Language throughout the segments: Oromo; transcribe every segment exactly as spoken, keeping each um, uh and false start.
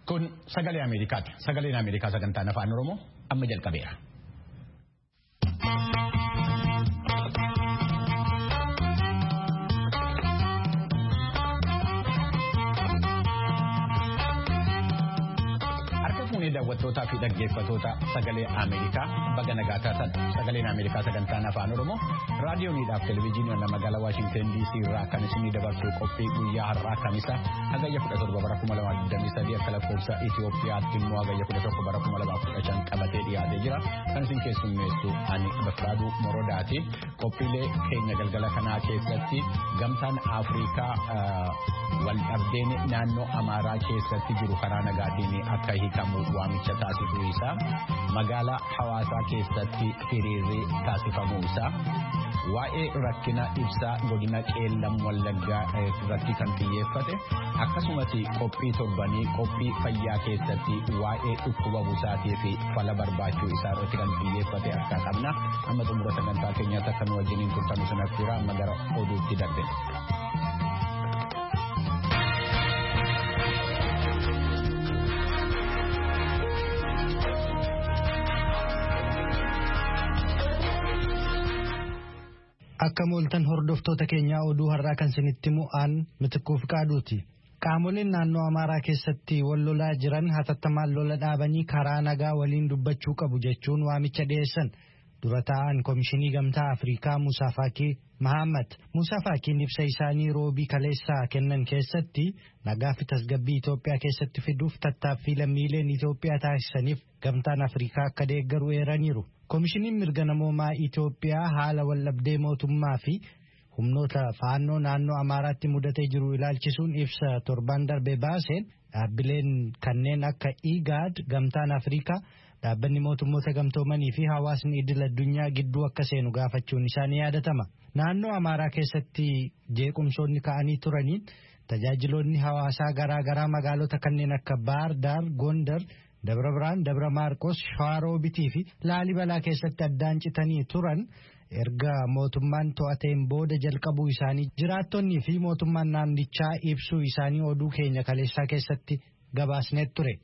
Kun sagalee Ameerikaati. Sagaleen Ameerikaa sagantaan afaan Oromoo amma jalqabeera. Daawwattootaa fi dhaggeeffattoota sagalee Ameerikaa baga nagaa taatan sagaleen Ameerikaa sagantaan afaan Oromoo raadiyooniidhaaf televezyiiniidhaan magaalaa Waashingtan D C irraa kan isinii dabarsuu qophii guyyaa har'aa kamisa hagayya kudha torba bara kuma lamaa digdamii sadii akka lakkoofsa Itoophiyaatti immoo hagayya kudha tokko bara kuma lamaa kudha shan qabatee dhiyaatee jira kan isin keessummeessu ani Bakkaaduu Morodaati. Qophiilee keenya galgala kanaa keessatti gamtaan Afrikaa wal dhabdeen naannoo Amaaraa keessatti jiru karaa nagaatiin akka hiikamu waamicha taasisuu isaa magaalaa Hawaasaa keessatti hiriirri taasifamuu isaa waa'ee rakkina ibsaa godina Qeellam Wallaggaa irratti kan xiyyeeffate akkasumas qophii torbanii qophii fayyaa keessatti waa'ee dhukkuba busaatii fi fala barbaachuu isaa irratti kan xiyyeeffate akka qabna amma xumura sagantaa keenyaatti akka nu wajjiniin turtamu sanatti amma gara oduutti darbe. Akka mooltan hordoftoota keenyaa oduu har'aa kan isinitti mu'aan Mitikuu Fiqaaduuti. Qaamoleen naannoo Amaaraa keessatti wal lolaa jiran hatattamaan lola dhaabanii karaa nagaa waliin dubbachuu qabu jechuun waamicha dhiyeessan. Dura taa'an Komishinii Gamtaa Afrikaa Muusaa Faakii Mahammad. Muusaa Faakiin ibsa isaanii roobii kaleessaa kennan keessatti nagaa fi tasgabbii Itoophiyaa keessatti fiduuf tattaaffii lammiileen Itoophiyaa taasisaniif Gamtaan Afrikaa akka deeggaru eeraniiru. Komishiniin mirga namoomaa Itoophiyaa haala waldhabdee mootummaa fi humnoota faannoo naannoo Amaaraatti mudatee jiru ilaalchisuun ibsa torban darbe baaseen dhaabbileen kanneen akka IGAD, Gamtaan Afrikaa, dhaabbanni mootummoota gamtoomanii fi hawaasni idil addunyaa gidduu akka seenu gaafachuun isaanii yaadatama. Naannoo Amaaraa keessatti jeequmsoonni ka'anii turaniin tajaajiloonni hawaasaa garaa garaa magaalota kanneen akka Baar Daar, Gondar, Dabra Biraan, Dabra Maarqos, Shawaarobitii fi Laalibalaa keessatti addaan citanii turan erga mootummaan to'ateen booda jalqabuu isaanii jiraattonnii fi mootummaan naannichaa ibsuu isaanii oduu keenya kaleessaa keessatti gabaasneet ture.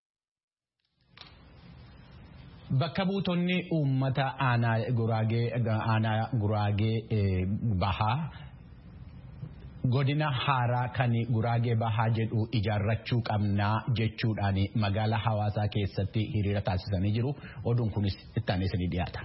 Bakka buutonni uummata aanaa Guraagee aanaa Guraagee bahaa godina haaraa kan Guraagee bahaa jedhu ijaarrachuu qabnaa jechuudhaan magaalaa Hawaasaa keessatti hiriira taasisanii jiru. Oduun kunis itti isinii dhiyaata.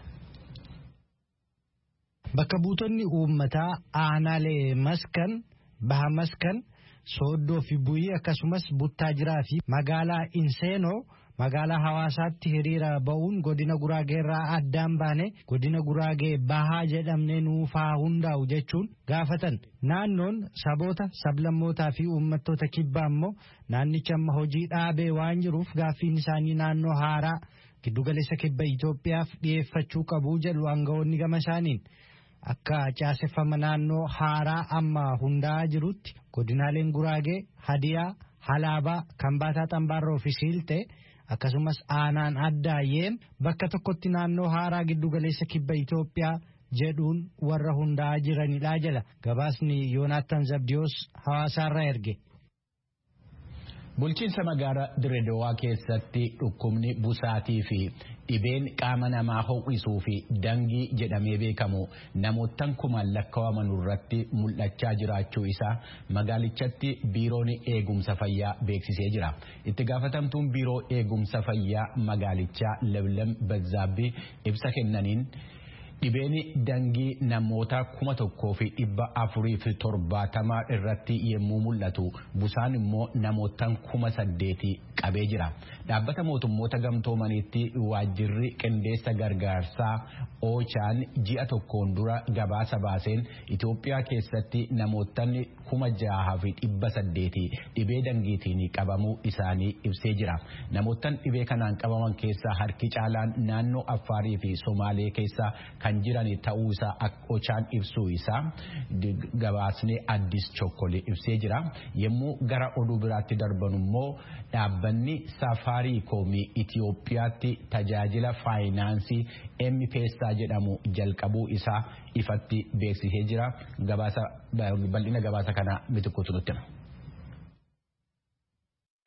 Bakka buutonni uummataa aanaalee Maskan, Baha Maskan, Sooddoo fi Buyii akkasumas Buttaajiraa fi magaalaa Inseenoo magaalaa Hawaasaatti hiriira ba'uun godina Guraagee irraa addaan baane godina Guraagee bahaa jedhamnee nuufaa hundaa'u jechuun gaafatan. Naannoon saboota sablammootaa fi uummattoota kibbaa immoo naannicha amma hojii dhaabee waan jiruuf gaaffiin isaanii naannoo haaraa giddugaleessa kibba Itoophiyaaf dhiyeeffachuu qabu jedhu aangawoonni gama isaaniin. Akka caaseffama naannoo haaraa amma hundaa'aa jirutti godinaaleen Guraagee, Hadiyaa, Halaabaa, Kambaataa, Xambaarroo fi Siiltee akkasumas aanaan Addaayyeen bakka tokkotti naannoo haaraa giddugaleessa kibba Itoophiyaa jedhuun warra hundaa'aa jiranidha jala gabaasni Yoonaattan Zabdiyoos Hawaasaarraa erge. Bulchiinsa magaalaa Direedowaa keessatti dhukkubni busaatii fi dhibeen qaama namaa ho'isuu fi dangii jedhamee beekamu namoottan kumaan lakkaa'aman irratti mul'achaa jiraachuu isaa magaalichatti biiroon eegumsa fayyaa beeksisee jira. Itti gaafatamtuun biiroo eegumsa fayyaa magaalichaa Leblem Bazzaabbii ibsa kennaniin dhibeen dangii namoota kuma tokkoo fi dhibba afurii fi torbaatamaa irratti yemmuu mul'atu busaan immoo namootaan kuma saddeeti qabee jira. Dhaabbata mootummoota gamtoomaniitti waajjirri qindeessa gargaarsaa Oochaan ji'a tokkoon dura gabaasa baaseen Itoophiyaa keessatti namootaan kuma jaha fi dhibba saddeeti dhibee dangiitiin qabamuu isaanii ibsee jira. Namootaan dhibee kanaan qabaman keessaa harki caalaan naannoo Affaarii fi Somaalee keessaa kan jiran ta'uu isaa Oochaan ibsuu isaa gabaasni Addis Chokkoli ibsee jira. Yemmuu gara oduu biraatti darban immoo dhaabbanni Safaariikoom Itoophiyaatti tajaajila faayinaansii M-Pesa jedhamu jalqabuu isaa ifatti beeksisee jira. Gabaasa bal'ina gabaasa kana Mitikuu nutti hima.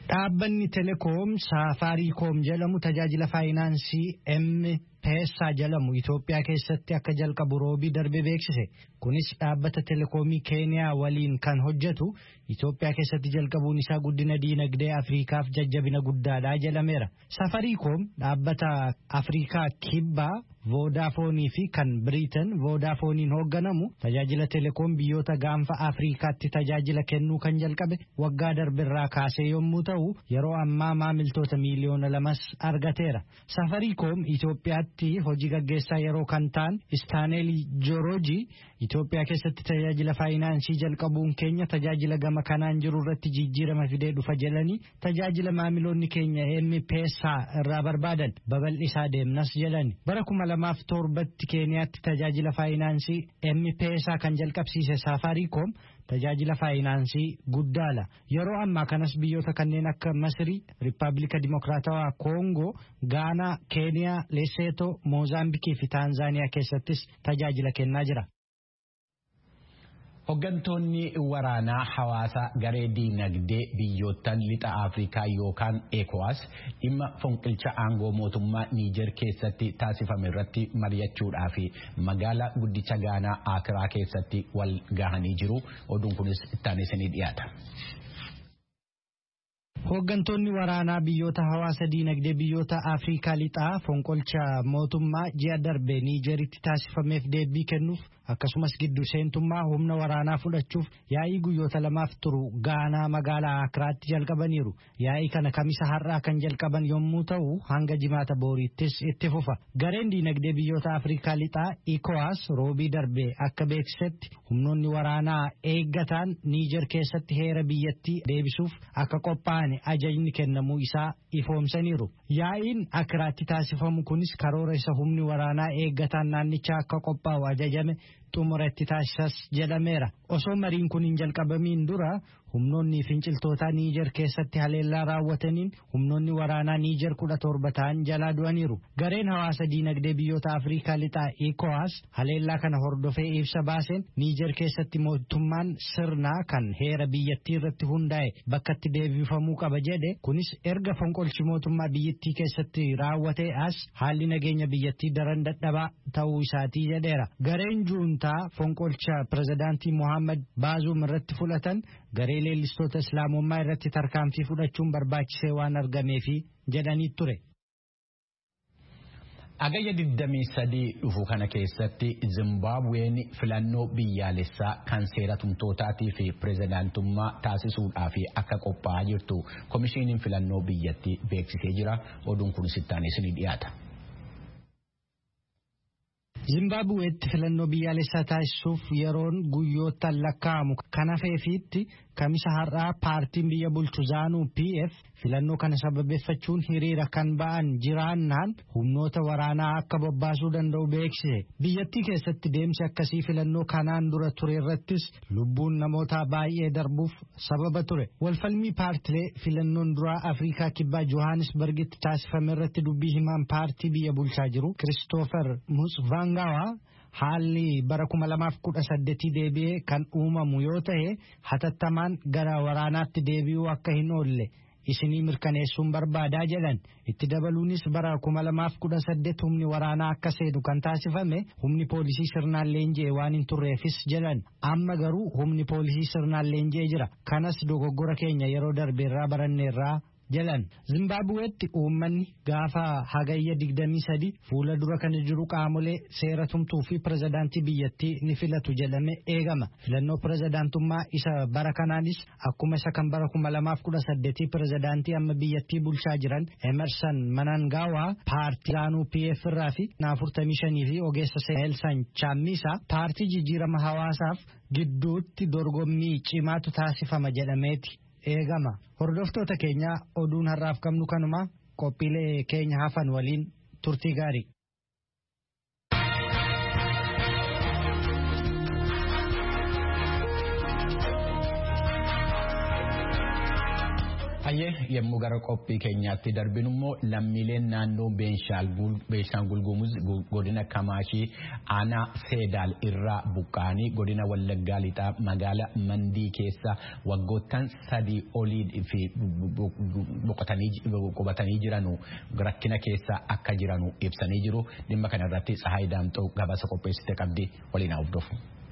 Dhaabbanni Telekoom Safaariikoom jedhamu tajaajila faayinaansii M-Pesa jedhamu Itoophiyaa keessatti akka jalqabu roobii darbe beeksise. Kunis dhaabbata Telekoomii Keeniyaa waliin kan hojjetu Itoophiyaa keessatti jalqabuun isaa guddina diinagdee Afriikaaf jajjabina guddaadha jedhameera. Safaariikoom dhaabbata Afriikaa kibbaa Vodaafoonii fi kan Biriitan Vodafooniin hoogganamu tajaajila Telekoom biyyoota gaanfa Afriikaatti tajaajila kennuu kan jalqabe waggaa darbirraa kaasee yommuu ta'u yeroo ammaa maamiltoota miiliyoona lamas argateera. Safaariikoom Itoophiyaatti hojii gaggeessaa yeroo kan ta'an Istaaneel Joorooji Itoophiyaa keessatti tajaajila faayinaansii jalqabuun keenya tajaajila gama kanaan jiru irratti jijjiirama fidee dhufa jedhanii tajaajila maamiloonni keenya M-Pesa irraa barbaadan babal'isaa deemnas jedhani. Bara kuma lamaaf torbatti Keeniyaatti tajaajila faayinaansii M-Pesa kan jalqabsiise Safaariikoom tajaajila faayinaansii guddaadha. Yeroo ammaa kanas biyyoota kanneen akka Masrii, Riippaabilika Dimokiraatawaa Koongoo, Gaanaa, Keeniyaa, Leseetoo, Moozaambiikii fi Taanzaaniyaa keessattis tajaajila kennaa jira. Hooggantoonni waraanaa hawaasa garee diinagdee biyyoottan lixa Afrikaa yookaan ECOWAS dhimma fonqilcha aangoo mootummaa Niijer keessatti taasifame irratti mari'achuudhaa fi magaalaa guddicha Gaanaa Akiraa keessatti wal gahanii jiru. Oduun kunis itti isinii dhiyaata. Hooggantoonni waraanaa biyyoota hawaasa diinagdee biyyoota Afrikaa lixaa fonqolcha mootummaa ji'a darbe Niijeritti taasifameef deebii kennuuf akkasumas gidduu seentummaa humna waraanaa fudhachuuf yaa'ii guyyoota lamaaf turu Gaanaa magaalaa Akiraatti jalqabaniiru. Yaa'ii kana kamisa har'aa kan jalqaban yommuu ta'u hanga jimaata booriittis itti fufa. Gareen diinagdee biyyoota Afrikaa lixaa ECOWAS roobii darbe akka beeksisetti humnoonni waraanaa eeggataan Niijer keessatti heera biyyattii deebisuuf akka qophaa'an ajajni kennamuu isaa ifoomsaniiru. Yaa'iin Akiraatti taasifamu kunis karoora isa humni waraanaa eeggataan naannichaa akka qophaa'u ajajame xumuratti taasisas jedhameera. Osoo mariin kun hin jalqabamiin dura humnoonni finciltoota Niijer keessatti haleellaa raawwataniin humnoonni waraanaa Niijer kudha torba ta'an jalaa du'aniiru. Gareen hawaasa diinagdee biyyoota Afrikaa lixaa ECOWAS haleellaa kana hordofee ibsa baaseen Niijer keessatti mootummaan sirnaa kan heera biyyattii irratti hundaa'e bakkatti deebifamuu qaba jedhe. Kunis erga fonqolchi mootummaa biyyattii keessatti raawwatee as haalli nageenya biyyattii daran dadhabaa ta'uu isaatii jedheera. Gareen juuntaa fonqolcha pirezidaantii Mohaammed Baazuum irratti fudhatan garee leellistoota islaamummaa irratti tarkaanfii fudhachuun barbaachisee waan argameefi jedhanii ture. Agayya digdamii sadii dhufu kana keessatti Zimbabween filannoo biyyaalessaa kan seera tumtootaatii fi pirezidaantummaa taasisuudhaaf akka qophaa'aa jirtu komishiiniin filannoo biyyattii beeksisee jira. Oduun kunis itti aanee isinii dhiyaata. Zimbabweetti filannoo biyyaalessaa taasisuuf yeroon guyyoottan lakkaa'amu kan hafeefiitti kamisa har'aa paartiin biyya bulchu Zaanuu P F filannoo kana sababeeffachuun hiriira kan ba'an jiraannaan humnoota waraanaa akka bobbaasuu danda'u beeksise. Biyyattii keessatti deemsi akkasii filannoo kanaan dura ture irrattis lubbuun namoota baay'ee darbuuf sababa ture. Walfalmii paartilee filannoon duraa Afrikaa kibbaa Johannesburgitti taasifame irratti dubbii himaan paartii biyya bulchaa jiru Christopher Musvangawa haalli bara kuma lamaaf kudha saddeetii deebi'ee kan uumamu yoo ta'e hatattamaan gara waraanaatti deebi'uu akka hin oolle isinii mirkaneessuun barbaadaa jedhan. Itti dabaluunis bara kuma lamaaf kudha saddeet humni waraanaa akka seenu kan taasifame humni poolisii sirnaan leenji'e waan hin turreefis jedhan. Amma garuu humni poolisii sirnaan leenji'e jira. Kanas dogoggora keenya yeroo darbeerraa baranneerraa jedhan. Zimbabweetti uummanni gaafa hagayya digdamii sadii fuula dura kan jiru qaamolee seera tumtuu fi pirezidaantii biyyattii ni filatu jedhame eegama. Filannoo pirezidaantummaa isa bara kanaanis akkuma isa kan bara kuma lamaaf kudha saddeetii pirezidaantii amma biyyattii bulchaa jiran Emerson Mnangagwa paartii Zaanuu P F irraa fi afurtamii shanii fi ogeessa Seelsan Chamisa paartii jijjiirama hawaasaaf gidduutti dorgommii cimaatu taasifama jedhameeti eegama. Hordoftoota keenya oduun har'aaf qabnu kanuma qophiilee keenya hafan waliin turtii gaarii. Hayyee yemmuu gara qophii keenyaatti darbinu immoo lammiileen naannoo Beenshaangul Gumuz godina Kamaashii aanaa Seedaal irraa buqqa'anii godina Wallaggaa Lixaa magaalaa Mandii keessa waggoottan sadii olii fi qubatanii jiranu rakkina keessa akka jiranu ibsanii jiru. Dhimma kana irratti Tsahaay Daamxoo gabaasa qopheessite qabdi waliin hordofaa.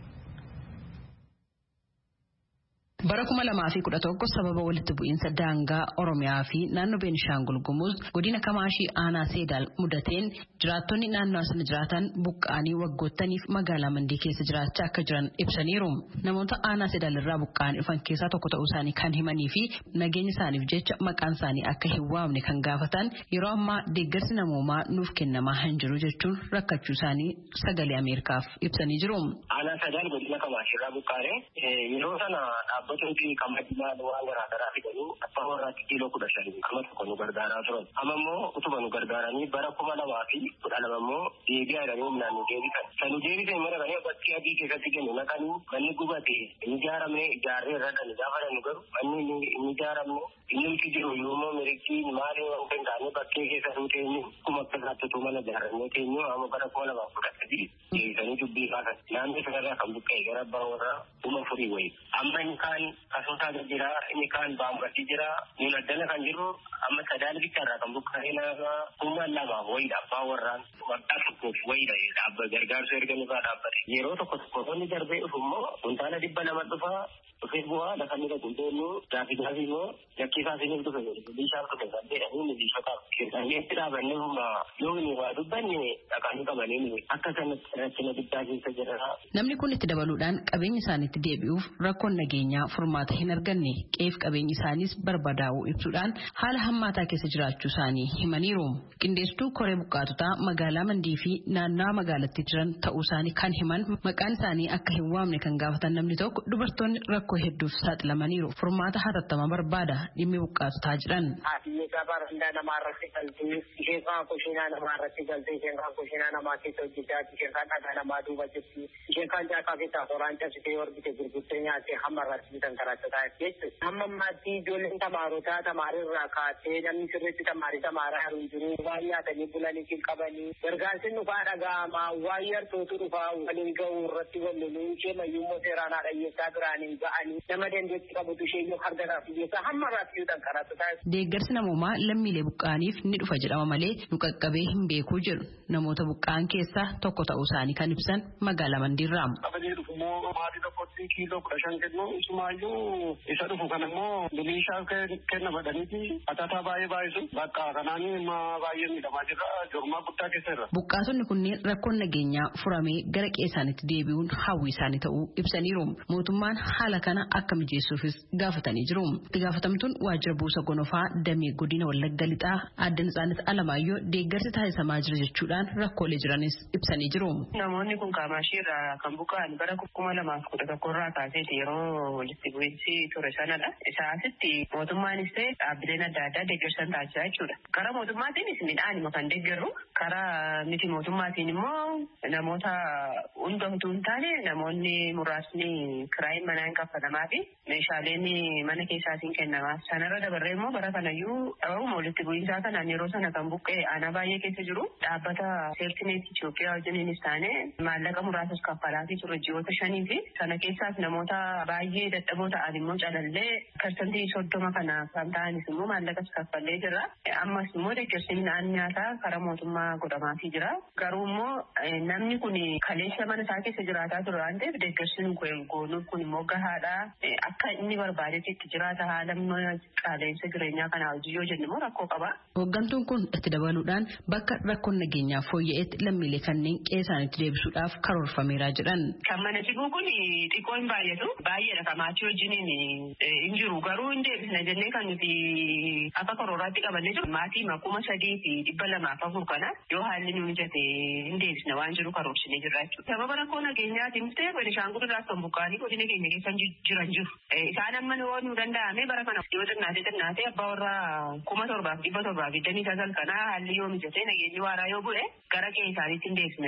Bara kuma lamaa fi kudha tokko sababa walitti bu'iinsa daangaa Oromiyaa fi naannoo Beenishaangul Gumuz godina Kamaashii aanaa Seedaal mudateen jiraattonni naannoo sana jiraatan buqqa'anii waggoottaniif magaalaa Mandii keessa jiraachaa akka jiran ibsaniiru. Namoota aanaa Seedaal irraa buqqa'anii dhufan keessaa tokko ta'uu isaanii kan himanii fi nageenya isaaniif jecha maqaan isaanii akka hin waamne kan gaafatan yeroo ammaa deeggarsi namoomaa nuuf kennamaa hin jiru jechuun rakkachuu isaanii sagalee Ameerikaaf ibsanii jiru. Aanaa Seedaal godina Kamaashii irraa buqqa'anii yeroo sana Botonti kamadinaan waan garaa garaa fidanii abbaa warraatti kiiloo kudha shanii amma tokko nu gargaaraa turan. Amma immoo utuma nu gargaaranii bara kuma lamaa fi kudha lama immoo deebi'aa jedhanii humnaan nu deebisan. Kan nu deebisan immoo dhaqanii bakki adii keessatti kennu naqanii manni gubate inni ijaaramee ijaarree irra kan gaafa nu garu manni inni ijaaramne inni jiru yoommoo mirikii maali waan danda'anii bakkee keessa nu teenyu kuma akka irratti mana ijaarrannee teenyu amma bara kuma lamaa kudha sadii deebisanii dubbii baasan. Naannoo sanarraa kan buqqa'e gara abbaa warraa kuma furii wayi. Amma inni kaan Kasootaa jira, inni kaan baamgatii jira. Nun addana kan jiru amma Seedaal bicharraa kan buqqa'ee nama kuma lama wayidha abbaa warraan waggaa tokkoof wayidha dhaabba gargaarsa erga nurraa dhaabbate. Yeroo tokko tokko wanni darbee dhufu immoo kuntaala dhibba lama dhufaa dhufee bu'aa lafa inni dhaqu deemu gaafi gaafi immoo lakkiisaa isiniif dhufe bishaan dhufe kan jedhanii milishotaaf keessatti dhaabannee humna yoo inni waa dubbanne dhaqanii qabanii akka sanatti rakkina guddaa keessa jira. Namni kun itti dabaluudhaan qabeenya isaaniitti deebi'uuf rakkoon nageenyaa furmaata hin arganne qeef qabeenyi isaaniis barbadaa'uu ibsuudhaan haala hammaataa keessa jiraachuu isaanii himaniiru. Qindeessituu koree buqqaatotaa magaalaa Mandii fi naannawaa magaalattii jiran ta'uu isaanii kan himan maqaan isaanii akka hin waamne kan gaafatan namni tokko dubartoonni rakkoo hedduuf saaxilamaniiru. Furmaata hatattamaa barbaada dhimmi buqqaatotaa jiran. Haatiyyee gabaa hundaa namaa irratti galtee isheen kaan kushiinaa namaa irratti galtee isheen kaan kushiinaa namaa keessa hojjetaa isheen kaan dhagaa namaa duuba jirti isheen kaan jaakaa fi taasoraan cabsitee horgite gurguttee nyaattee hamma irratti bitan karaatataa jechuudha. Hamma ammaatti ijoolleen tamaarotaa tamaarirraa kaatee namni sirriitti tamaarii tamaaraa hin jiru waan nyaatanii bulanii hin qabanii gargaarsi dhufaa dhaga'amaa waan yartootu dhufaa waliin ga'uu irratti walloluu ishee mayyummoo seeraan haadhayyeessaa biraaniin ga'anii nama dandeetti qabutu ishee yoo hargaraaf hiyyeessaa hamma irratti yoo karaatataa. Deeggarsi namoomaa lammiilee buqqa'aniif ni dhufa jedhama malee nu qaqqabee hin beekuu jedhu namoota buqqa'an keessaa tokko ta'uu isaanii kan ibsan magaalaa Mandiirraa. Qabanii dhufu immoo maatii tokkotti kiiloo kudha shan kennu isumaayyuu isa dhufu kan immoo bilishaa kenna badhaniiti atataa baay'ee baay'isu bakka kanaan immoo baay'ee miidhamaa jira jormaa guddaa keessa irra. Buqqaatonni kunneen rakkoon nageenyaa furamee gara qe'ee isaaniitti deebi'uun hawwii isaanii ta'uu ibsaniiru. Mootummaan haala kana akka mijeessuufis gaafatanii jiru. Itti gaafatamtuun waajjira buusa gonofaa damee godina Wallagga Lixaa Aadde Natsaannat Alamaayyoo deeggarsi taasisamaa jira jechuudhaan rakkoolee jiranis ibsanii jiru. Namoonni kun Kamaashii irraa kan buqqa'an bara kuma lamaaf kudha tokko irraa kaaseeti yeroo walitti bu'iinsi ture sanadha. Isaasitti mootummaanis ta'e dhaabbileen adda addaa deeggarsa taasisaa jechuudha. Karaa mootummaatiinis midhaanima kan deeggarru karaa miti mootummaatiin immoo namoota hunda utuu hin taane namoonni muraasni kiraayin manaa hin kaffalamaa fi meeshaaleen mana keessaatiin kennamaa. Sanarra dabarree immoo bara kanayyuu dhabamuma walitti bu'iinsaa kanaan yeroo sana kan buqqee aanaa baay'ee keessa jiru dhaabbata seertineet Itoophiyaa wajjiniinis taane maallaqa muraasas kaffalaatii ture ji'oota shanii fi sana keessaas namoota baay'ee dadhaboo ta'an immoo calallee parsantii soddoma kana kan ta'anis immoo maallaqas kaffallee jira. Ammas immoo deeggarsi midhaan nyaataa karaa mootummaa godhamaafii jira. Garuu immoo namni kun kaleessa mana isaa keessa jiraataa ture waan ta'eef deeggarsi nu goonuuf kun immoo gahaadha. Akka inni barbaadetti itti jiraata haala qaala'insa jireenyaa kanaa hojii yoo jennu immoo rakkoo qaba. Hooggantuun kun itti dabaluudhaan bakka rakkoon nageenyaa fooyya'etti lammiilee kanneen qe'ee isaaniitti deebisuudhaaf karoorfameera jedhan. Kan mana cibuu kun xiqqoo hin baay'atu baay'eedha Kamaashii wajjiniin hin jiru garuu hin deebisna jennee kan nuti akka karooraatti qabannee jiru maatii kuma sadii fi dhibba lamaaf afur kana yoo haalli nu mijate hin deebisna waan jiru karoorsinee jirra jechuudha. Sababa rakkoo nageenyaatiin ta'e Beenishaangul irraa kan buqqa'anii godina keenya keessa jiran jiru. Isaan amma yoo nu danda'ame bara kana yoo xinnaatee xinnaatee abbaa warraa kuma torbaaf dhibba torbaaf digdamii sagal kanaa haalli yoo mijate nageenyi waaraa yoo bu'e gara qe'ee isaaniitti hin deebisna jennee akka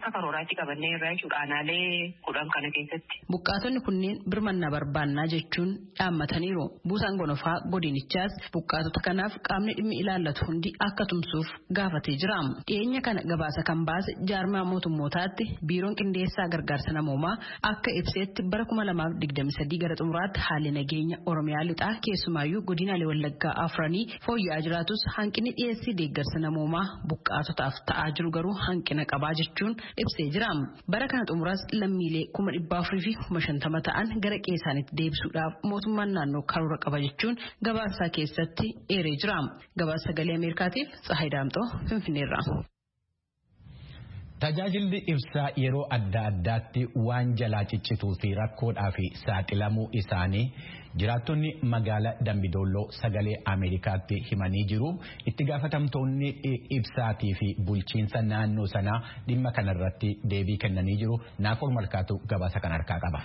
akka karooraatti qabannee irraa jechuudha aanaalee kudhan kana keessatti. Buqqaatonni kunneen birmannaa barbaannaa jechuun dhaammataniiru. Buusaan gonofaa godinichaas buqqaatota kanaaf qaamni dhimmi ilaallatu hundi akka tumsuuf gaafatee jira. Dhiyeenya kana gabaasa kan baase jaarmaa mootummootaatti biiroon qindeessaa gargaarsa namoomaa akka ibseetti bara kuma lamaaf digdami sadii gara xumuraatti haalli nageenya Oromiyaa lixaa keessumaayyuu godinaalee Wallaggaa afranii fooyya'aa jiraatus hanqinni dhiyeessii deeggarsa namoomaa buqqaatotaaf ta'aa jiru garuu hanqina qabaa jechuun ibsee jira. Bara kana xumuraas lammiilee kuma dhibba afurii fi kuma shantama ta'an gara qe'ee isaaniitti deebisuudhaaf mootummaan naannoo karoora qaba jechuun gabaasaa keessatti eeree jira. Gabaasa sagalee Ameerikaatiif Tsahaay Daamxoo Finfinneerra. Tajaajilli ibsaa yeroo adda addaatti waan jalaa ciccituu fi rakkoodhaa fi saaxilamuu isaanii jiraattonni magaalaa Dambidolloo sagalee Ameerikaatti himanii jiru. Itti gaafatamtoonni ibsaatii fi bulchiinsa naannoo sanaa dhimma kanarratti deebii kennanii jiru. Naakoor Malkaatu gabaasa kan harkaa qaba.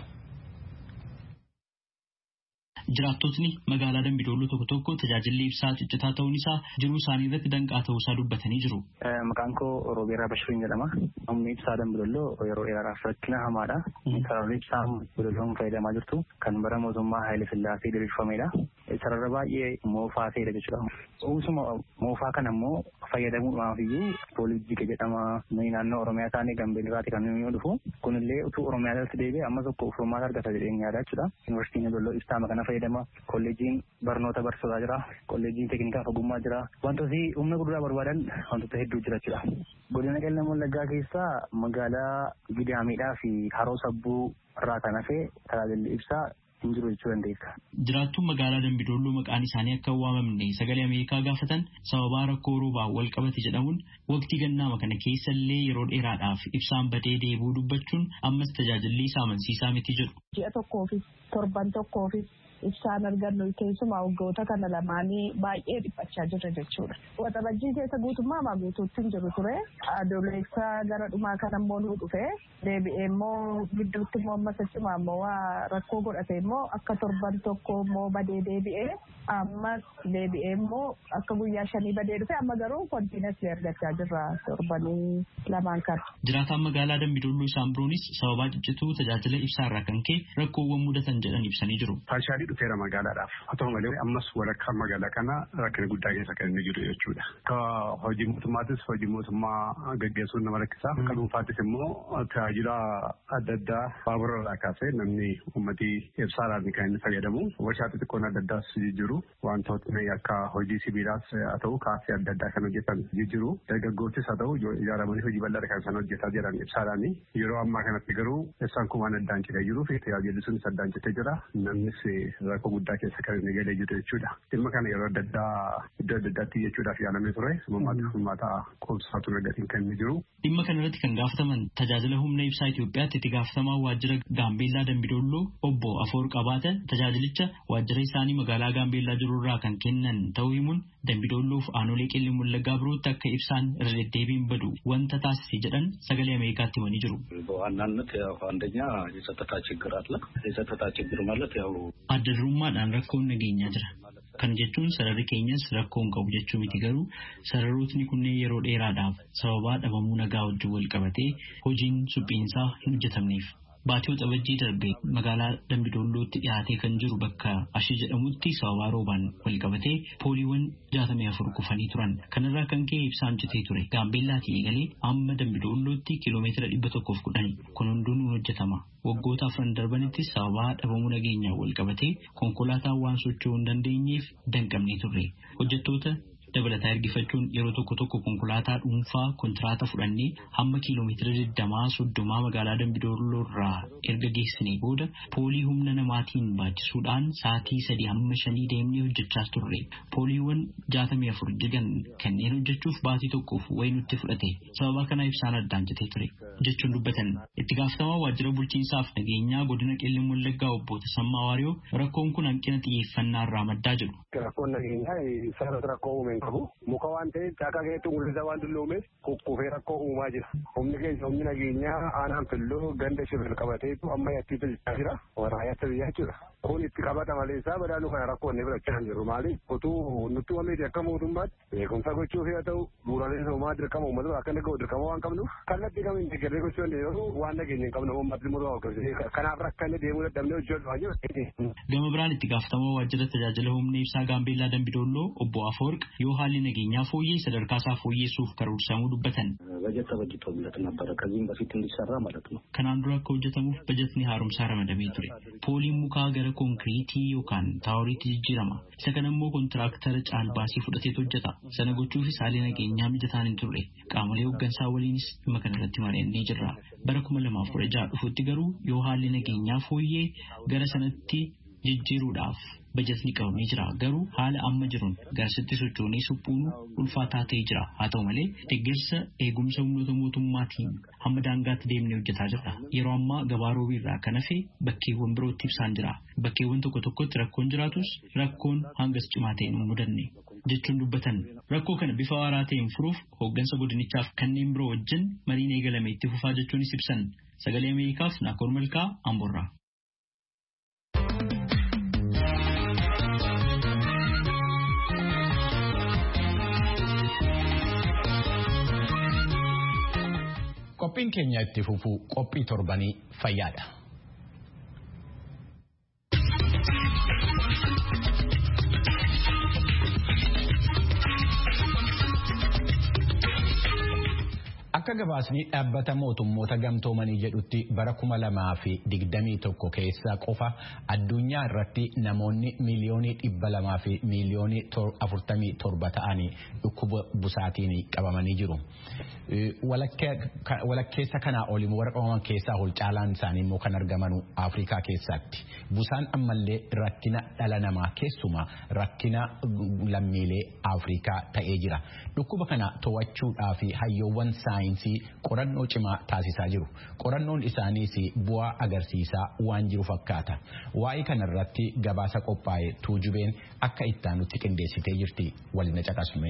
Jiraattotni magaalaa Dambidolloo tokko tokko tajaajilli ibsaa ciccitaa ta'uun isaa jiruu isaanii irratti danqaa ta'uu isaa dubbatanii jiru. Maqaan koo Roobeeraa Bashirin jedhama. Humni ibsaa Dambidolloo yeroo dheeraaf rakkina hamaadha. Sararri ibsaa Dambidolloo fayyadamaa jirtu kan bara mootummaa Haayile Sillaasee diriirfamedha. Sarara baay'ee moofaa ta'edha jechuudha. Oomishuma moofaa kana immoo fayyadamuudhaaf iyyuu pooliijii jedhama. Naannoo Oromiyaa taanee Gambeelliraati kan inni dhufu. Kunillee utuu Oromiyaa irratti deebi'e amma tokko furmaata argata jedheen yaada jechuudha. Yuunivarsiitiin Dambidolloo ibsaa kana fayyadama. Kolleejiin barnoota barsiisaa jira. Kolleejiin teeknikaa ogummaa jira. Wantooti humna guddaa barbaadan wantoota hedduu jira jechuudha. Godina Qellem Wallaggaa keessaa magaalaa Gidaamidhaa fi Haroo Sabbuu irraa kan hafe tajaajilli ibsaa hin jiru jechuu dandeessa. Jiraattuun magaalaa Dambidolloo maqaan isaanii akka hin waamamne sagalee Ameerikaa gaafatan sababaa rakkoo roobaa wal qabate jedhamuun waqtii gannaama kana keessa illee yeroo dheeraadhaaf ibsaan badee deebuu dubbachuun ammas tajaajilli isaa amansiisaa miti jedhu. Ji'a tokkoofis torban tokkoofis ibsaan argannu keessumaa waggoota kana lamaanii baay'ee dhiphachaa jirra jechuudha. Waxabajjii keessa guutummaa maa guutuutti hin jiru ture. Adoleessaa gara dhumaa kana immoo nu dhufe deebi'ee immoo gidduutti immoo amma sachumaa immoo waa rakkoo godhate immoo akka torban tokko immoo badee deebi'ee ammas deebi'ee immoo akka guyyaa shanii badee dhufe amma garuu kontiinesii argachaa jirra torbanii lamaan kana. Jiraataan magaalaa Dambidolloo isaan biroonis sababaa ciccituu tajaajila ibsaa irraa kan ka'e rakkoowwan mudatan jedhan ibsanii jiru. Dhufeera magaalaadhaaf haa ta'u malee ammas walakkaa magaalaa kana rakkina guddaa keessa kan inni jiru jechuudha. Akka hojii mootummaatis hojii mootummaa gaggeessuun nama rakkisa. Akka dhuunfaattis immoo tajaajila adda addaa baabura irraa kaasee namni uummatii ibsaadhaan kan inni fayyadamu. Warshaa xixiqqoon adda addaas jiru. Wantootni akka hojii sibiilaas haa ta'u kaasee adda addaa kan hojjetan jiru. Dargaggoottis haa ta'u ijaaramanii hojii bal'aadha kan isaan hojjetaa jiran ibsaadhaani. Yeroo ammaa kanatti garuu ibsaan kun waan addaan citee jiruu fi tajaajilli sunis addaan citee jira. Namnis rakkoo guddaa keessa kan inni galee jiru jechuudha. Dhimma kana yeroo adda addaa iddoo adda addaatti jechuudhaaf yaalamee ture. Uummata uummata qoobsaatu nagatiin kan inni jiru. Dhimma kana irratti kan gaafataman tajaajila humna ibsaa Itoophiyaatti itti gaafatamaa waajjira Gaambeellaa Dambidolloo obbo Afoor Qabaata tajaajilicha waajjira isaanii magaalaa Gaambeellaa jiru irraa kan kennan ta'uu himuun Dambidolloof aanolee Qellem Wallaggaa birootti akka ibsaan irra deddeebiin badu wanta taasise jedhan sagalee Ameerikaatti himanii jiru. በዋናነት ያው አንደኛ የጸጥታ ችግር አለ። የጸጥታ ችግር ማለት ያው adda durummaadhaan rakkoon nageenyaa jira. Kana jechuun sararri keenyas rakkoon qabu jechuu miti garuu sararootni kunneen yeroo dheeraadhaaf sababaa dhabamuu nagaa wajjin wal qabatee hojiin suphiinsaa hin hojjetamneef. Baatii Waxabajjii darbee magaalaa Dambidollootti dhiyaatee kan jiru bakka Ashii jedhamutti sababaa roobaan wal qabatee pooliiwwan jaatamii afur kufanii turan. Kanarraa kan ka'e ibsaan citee ture. Gaambeellaatii eegalee amma Dambidollootti kiiloomeetira dhibba tokkoof kudhani. Kun hunduu ni hojjetama. Waggoota afran darbanitti sababaa dhabamuu nageenyaa wal qabatee konkolaataan waan socho'uu hin dandeenyeef danqamnee turre. Hojjettoota dabalataa ergifachuun yeroo tokko tokko konkolaataa dhuunfaa kontiraata fudhannee hamma kiiloomeetira digdamaa soddomaa magaalaa Dambidolloo irraa erga geessinee booda poolii humna namaatiin baachisuudhaan sa'aatii sadii hamma shanii deemnee hojjechaas turre. Pooliiwwan jaatamii afur jigan kanneen hojjechuuf baatii tokkoof wayi nutti fudhate. Sababa kana ibsaan addaan citee ture jechuun dubbatan. Itti gaafatamaa waajjira bulchiinsaaf nageenyaa godina Qellem Wallaggaa obbo Tasammaa Waariyoo rakkoon kun hanqina xiyyeeffannaa irraa maddaa jedhu. Rakkoon nageenyaa sarara rakkoo uumeen qabu. Muka waan ta'eef caaka keetti mul'isa waan dulloomeef kukkufee rakkoo uumaa jira. Humni keenya humni nageenyaa aanaan filloo ganda shibir qabateetu amma yattii bilchaa jira. Waraayyaa biyyaa jechuudha. kun itti qabata malee isaa badaaluu kana rakkoonni fudhachaa hin jiru maaliif utuu nutti wameeti akka mootummaatti beekumsa gochuuf yoo ta'u bu'uuraalee misoomaa dirqama uummata akka naga'u dirqama waan qabnuuf kallattii kamiin deeggarree gochuu dandeenyu waan nageenya hin qabne uummati muruu hawwaasni kanaaf rakkanne deemuu dadhabnee hojjetu waan jiru. Gama biraan itti gaafatamaa waajjira tajaajila humna ibsaa Gaambeellaa Dambidolloo obbo Afoorq yoo haalli nageenyaa fooyyee sadarkaa isaa fooyyeessuuf karoorsamuu dubbatan. በጀት ተበጅቶለት ነበረ ከዚህም በፊት እንዲሰራ ማለት ነው። Kanaan dura akka hojjetamuuf bajetni haaromsaa ramadamee ture. Pooliin mukaa gara konkiriitii yookaan taaworiitti jijjiirama. Isa kana immoo kontiraaktara caalbaasii fudhateetu hojjeta. Sana gochuufis haalli nageenyaa mijataan hin turre. Qaamolee hooggansaa waliinis dhimma kanarratti mari'annee jirra. Bara kuma lamaaf kudha jaha dhufuutti garuu yoo haalli nageenyaa fooyyee gara sanatti jijjiiruudhaaf bajetni qabamee jira. Garuu haala amma jiruun garasitti sochoonee suphuun ulfaataa ta'ee jira. Haa ta'u malee deeggarsa eegumsa humnoota mootummaatiin hamma daangaatti deemnee hojjetaa jirra. Yeroo ammaa gabaa roobii irraa kan hafe bakkeewwan birootti ibsaan jira. Bakkeewwan tokko tokkotti rakkoon jiraatus rakkoon hangas cimaa ta'e hin mudanne jechuun dubbatan. Rakkoo kana bifa waaraa ta'een furuuf hooggansa godinichaaf kanneen biroo wajjin mariin eegalame itti fufaa jechuunis ibsan. Sagalee Ameerikaaf Naakoor Malkaa Amboorraa. Qophiin keenya itti fufuu qophii torbanii fayyaadha. Akka gabaasni dhaabbata mootummoota gamtoomanii jedhutti bara kuma lamaa fi digdamii tokko keessa qofa addunyaa irratti namoonni miiliyoonii dhibba lamaa fi miiliyoonii afurtamii torba ta'anii dhukkuba busaatiin qabamanii jiru. Walakkeessa kanaa olii warra qabaman keessaa ol caalaan isaanii immoo kan argaman Afrikaa keessatti. Busaan ammallee rakkina dhala namaa keessumaa rakkina lammiilee Afrikaa ta'ee jira. Dhukkuba kana to'achuudhaa fi hayyoowwan saayinsii qorannoo cimaa taasisaa jiru. Qorannoon isaaniis bu'aa agarsiisaa waan jiru fakkaata. Waa'ee kanarratti gabaasa qophaa'e tuujubeen akka ittaanutti qindeessitee jirti waliin caqasne.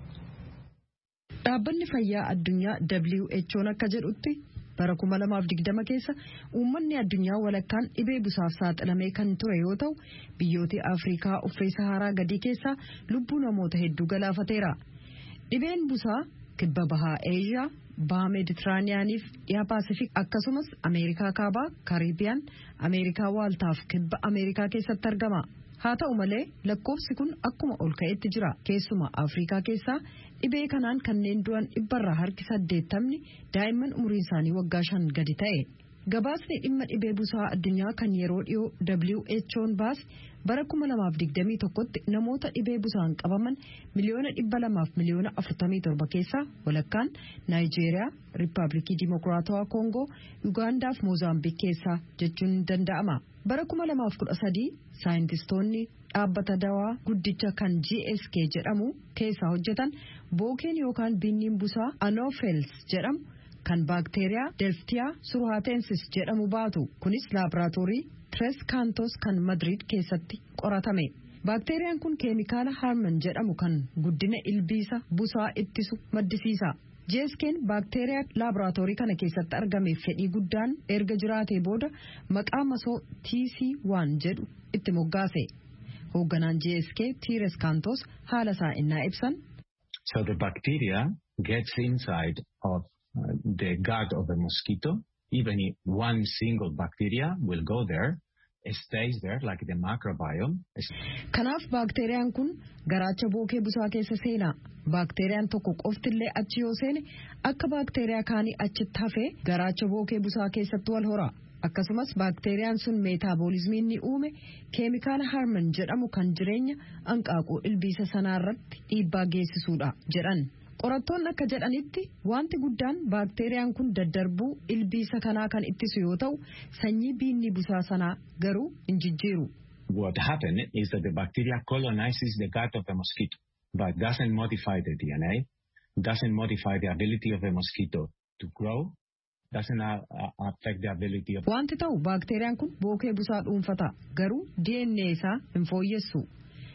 Dhaabbanni fayyaa addunyaa W H O akka jedhutti bara kuma lamaaf digdama keessa uummanni addunyaa walakkaan dhibee busaaf saaxilamee kan ture yoo ta'u biyyoota Afrikaa uffee Saharaa gadii keessaa lubbuu namoota hedduu galaafateera. Dhibeen busaa kibba bahaa Eeshiyaa, baha Meeditiraaniyaaniif dhiha Paasifik akkasumas Ameerikaa kaabaa, Kariibiyaan, Ameerikaa waaltaaf kibba Ameerikaa keessatti argama. Haa ta'u malee lakkoofsi kun akkuma ol ka'etti jira. Keessumaa Afrikaa keessaa dhibee kanaan kanneen du'an dhibbarraa harki saddeettamni daa'imman umuriin isaanii waggaa shan gadi ta'e. Gabaasni dhimma dhibee busaa addunyaa kan yeroo dhiyoo W H O baase bara kuma lamaaf digdamii tokkotti namoota dhibee busaan qabaman miliyoona dhibba lamaaf miliyoona afurtamii torba keessaa walakkaan Naayijeeriyaa, Riippaabilikii Dimokiraatawaa Koongoo, Yugaandaa fi Moozaambiik keessaa jechuun ni danda'ama. Bara kuma lamaaf kudha sadii saayintistoonni dhaabbata dawaa guddicha kan G S K jedhamu keessaa hojjetan bookeen yookaan binniin busaa Anopheles jedhamu kan baakteeriyaa Delftiyaa surhaatensis jedhamu baatu kunis laaboraatoorii Tres Cantos kan Madrid keessatti qoratame. Baakteeriyaan kun keemikaala Harman jedhamu kan guddina ilbiisa busaa ittisu maddisiisa. G S K'n baakteeriyaa laaboraatoorii kana keessatti argameef fedhii guddaan erga jiraatee booda maqaa masoo T C one jedhu itti moggaase. Hoogganaan G S K Tres Cantos haala isaa innaa ibsan. So the bacteria gets inside of uh, the gut of a mosquito. Even if one single bacteria will go there, it stays there like the microbiome. Kanaaf baakteeriyaan kun garaacha bookee busaa keessa seena. Baakteeriyaan tokko qoftillee achi yoo seene akka baakteeriyaa kaanii achitti hafee garaacha bookee busaa keessatti wal hora. Akkasumas baakteeriyaan sun meetaaboolizmiin ni uume keemikaala Harman jedhamu kan jireenya hanqaaquu ilbiisa sanaarratti dhiibbaa geessisuudha jedhan. Qorattoonni akka jedhanitti wanti guddaan baakteeriyaan kun daddarbuu ilbiisa kanaa kan ittisu yoo ta'u sanyii biinni busaa sanaa garuu hin jijjiiru. What happened is that the bacteria colonizes the gut of the mosquito, but doesn't modify the D N A, doesn't modify the ability of the mosquito to grow, doesn't uh, affect the ability of... Wanti ta'u baakteeriyaan kun bookee busaa dhuunfata garuu D N A isaa hin fooyyessu.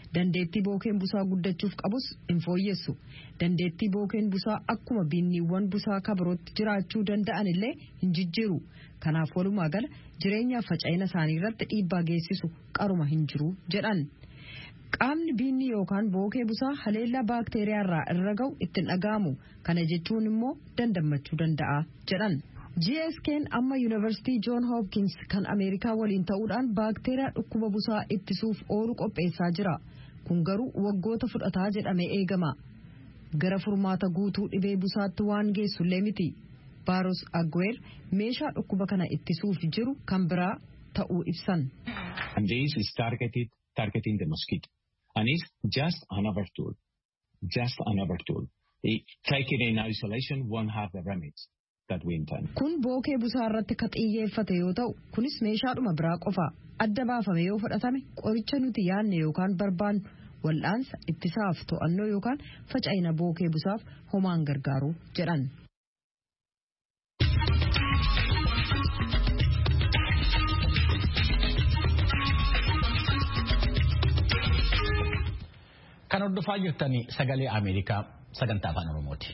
dandeettii bookeen busaa guddachuuf qabus hin fooyyessu. Dandeettii bookeen busaa akkuma biinniiwwan busaa kabirootti jiraachuu danda'an illee hin jijjiiru. Kanaaf walumaa gala jireenyaaf faca'ina isaanii irratti dhiibbaa geessisu qaruma hin jiru jedhan. Qaamni biinni yookaan bookee busaa haleellaa baakteeriyaa irraa irra ga'u ittiin dhaga'amu. Kana jechuun immoo dandammachuu danda'a jedhan. G S K'n amma Yuunivarsiitii John Hopkins kan Ameerikaa waliin ta'uudhaan baakteeriyaa dhukkuba busaa ittisuuf oolu qopheessaa jira. Kun garuu waggoota fudhataa jedhamee eegama. Gara furmaata guutuu dhibee busaatti waan geessullee miti. Baros Agweer meeshaa dhukkuba kana ittisuuf jiru kan biraa ta'uu ibsan. This is targeted, targeting the mosquito. And it's just another tool. Just another tool. Taking it in isolation won't have the remedies that we intend. Kun bookee busaa irratti ka xiyyeeffate yoo ta'u, kunis meeshaadhuma biraa qofa. Adda baafame yoo fudhatame qoricha nuti yaadne yookaan barbaannu wal'aansa ittisaaf to'annoo yookaan faca'ina bookee busaaf homaan gargaaru jedhan. Kan hordofaa jirtanii sagalee Ameerikaa sagantaa afaan Oromooti.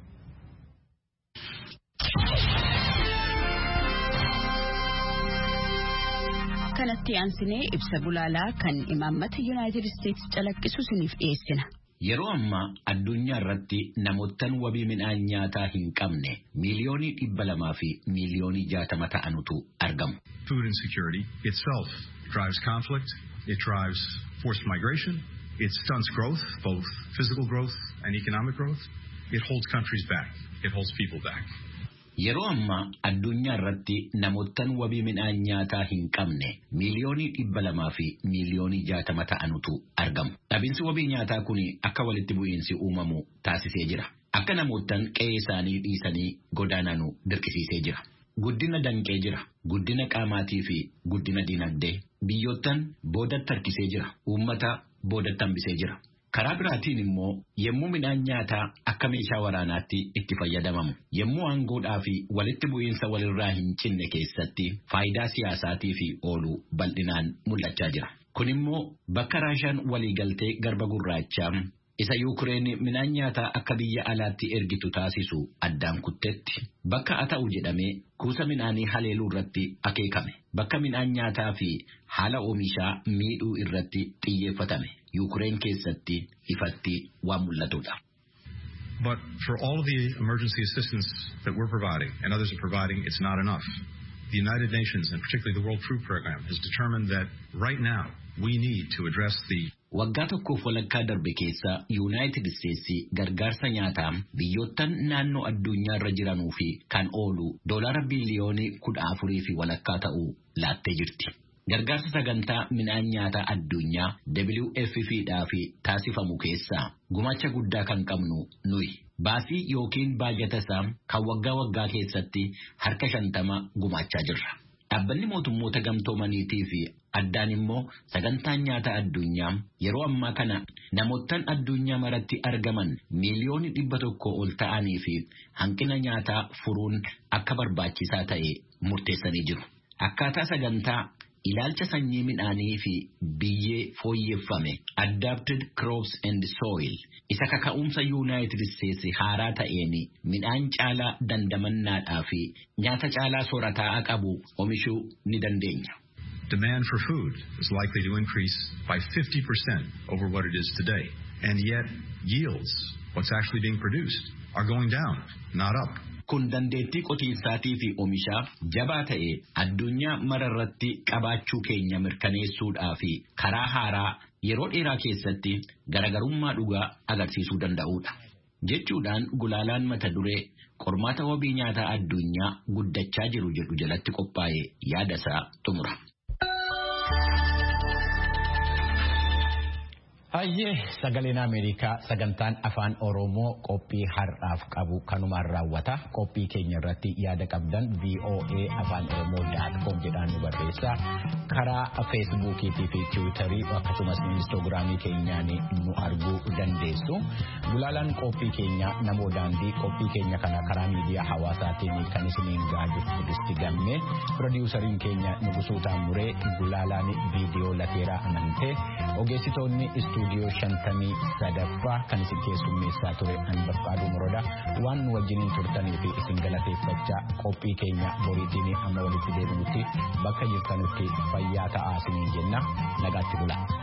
Kanatti aansinee ibsa bulaalaa kan imaammata Yuunaayitid Isteetsi calaqqisu isiniif dhiyeessina. Yeroo ammaa addunyaa irratti namoottan wabii midhaan nyaataa hin qabne miiliyoonii dhibba lamaa fi miiliyoonii jaatama ta'anutu argamu. Food insecurity itself drives conflict, it drives forced migration. It stunts growth, both physical growth and economic growth. It holds countries back. It holds people back. Yeroo ammaa addunyaa irratti namoottan wabii midhaan nyaataa hin qabne miiliyoonii dhibba lamaa fi miiliyoonii jaatama ta'anutu argamu. Dhabinsi wabii nyaataa kun akka walitti bu'iinsi uumamu taasisee jira. Akka namoottan qe'ee isaanii dhiisanii godaananu dirqisiisee jira. Guddina danqee jira. Guddina qaamaatii fi guddina dinagdee biyyoottan boodatti harkisee jira. Uummata boodatti hambisee jira. Karaa biraatiin immoo yemmuu midhaan nyaataa akka meeshaa waraanaatti itti fayyadamamu. Yemmuu aangoodhaa fi walitti bu'iinsa walirraa hin cinne keessatti faayidaa siyaasaatii fi oolu bal'inaan mul'achaa jira. Kun immoo bakka Raashaan waliigaltee garba gurraachaa isa Yuukireen midhaan nyaataa akka biyya alaatti ergitu taasisu addaan kuttetti bakka haa ta'u jedhamee kuusa midhaanii haleeluu irratti akeekame. Bakka midhaan nyaataa fi haala oomishaa miidhuu irratti xiyyeeffatame. Yuukireen keessatti ifatti waan mul'atudha. But for all of the emergency assistance that we're providing and others are providing, it's not enough. The United Nations, and particularly the World Food Program, has determined that right now we need to address the Waggaa tokkoof walakkaa darbe keessa Yuunaayitid Isteetsi gargaarsa nyaataa biyyoottan naannoo addunyaa irra jiranuu fi kan oolu doolaara biliyoonii kudha afurii fi walakkaa ta'uu laattee jirti. Gargaarsa sagantaa midhaan nyaataa addunyaa W F P dhaaf taasifamu keessaa gumaacha guddaa kan qabnu nuyi. Baasii yookiin baajata isaa kan waggaa waggaa keessatti harka shantama gumaachaa jirra. Dhaabbanni mootummoota gamtoomaniitii fi addaan immoo sagantaan nyaataa addunyaa yeroo ammaa kana namoottan addunyaa maratti argaman miiliyoonii dhibba tokko ol ta'anii fi hanqina nyaataa furuun akka barbaachisaa ta'e murteessanii jiru. Akkaataa sagantaa ilaalcha sanyii midhaanii fi biyyee fooyyeffame Adapted Crops and Soil isa kaka'umsa United States haaraa ta'een midhaan caalaa dandamannaadhaa fi nyaata caalaa soorataa qabu oomishuu ni dandeenya. Demand for food is likely to increase by fifty percent over what it is today. And yet yields, what's actually being produced, are going down, not up. Kun dandeettii qotiinsaatii fi oomishaa jabaa ta'e addunyaa mararratti qabaachuu keenya mirkaneessuudhaa fi karaa haaraa yeroo dheeraa keessatti garagarummaa dhugaa agarsiisuu danda'uudha. Jechuudhaan gulaalaan mata duree qormaata wabii nyaataa addunyaa guddachaa jiru jedhu jalatti qophaa'e yaadasaa xumura. Ayyee sagaleen Ameerikaa sagantaan afaan Oromoo qophii har'aaf qabu kanumaan raawwata. Qophii keenya irratti yaada qabdan V O A afaan oromoo dot com jedhaan nu barreessaa. Karaa Feesbuukiitii fi Tiwiitarii akkasumas Inistoogiraamii keenyaan nu arguu dandeessu. Gulaalaan qophii keenya namoo daandii qophii keenya kana karaa miidiyaa hawaasaatiin kan isiniin gaajuu Tigisti Gammee, pirodiwusariin keenya Nugusuu Taamuree, gulaalaan viidiyoo Lateeraa Amantee. Ogeessitoonni istuudiyoo shantamii sadaffaa kan isin keessummeessaa ture Anbafqaaduu Morodaa waan nu wajjiniin turtanii fi isin galateeffachaa qophii keenya boriitiin amma walitti deebinutti bakka jirtanutti fayyaa ta'aa isiniin jenna nagaatti bulaa.